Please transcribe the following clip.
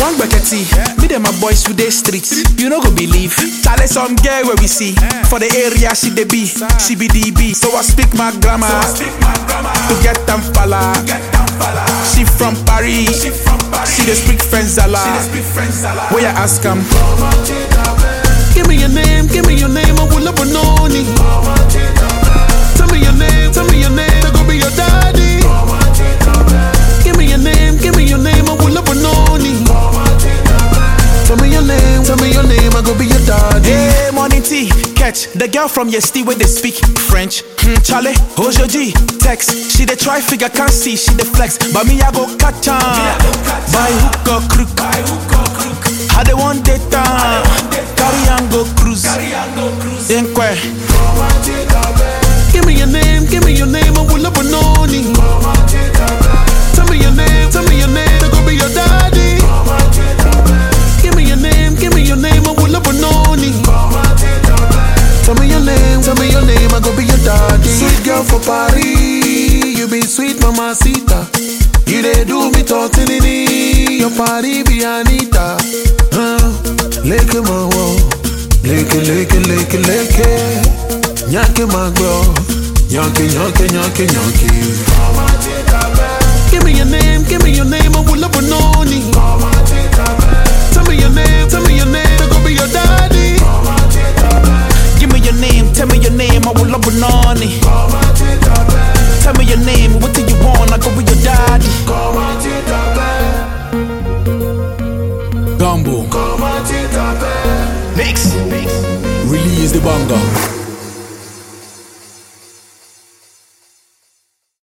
One buckety, me and my boys to the streets. You no go believe. Charlie some girl where we see. For the area she dey be, she be DB. So I speak my grammar to get them falla. She from Paris, she dey speak French zala. Where you ask them? Give me your name, I will up on Noni. Tell me your name, I go be your daddy. Give me your name, I will up on Noni. Tell me your name, I go be your daddy. Hey, morning tea, catch the girl from yesterday where they speak French. Charlie, aujourd'hui, text. She dey try figure, can't see, she dey flex. But me, I go catch her. By hook or crook. How they want data? Carry and go cruise. Inquire. Give me your name, I will up on Noni. Tell me your name, I go be your daddy. Give me your name, I will up on Noni. Tell me your name, I go be your daddy. Sweet girl for Paris, you be sweet mamacita. You dey do me tortellini, your party be Anita. Leke ma wo, leke. Nyake ma go, nyake. Give me your name, I will up on Noni. Tell me your name, I go be your daddy. Give me your name, I will up on Noni. Tell me your name, what do you want, I go be your daddy. Gumbo Mix. Release the banger.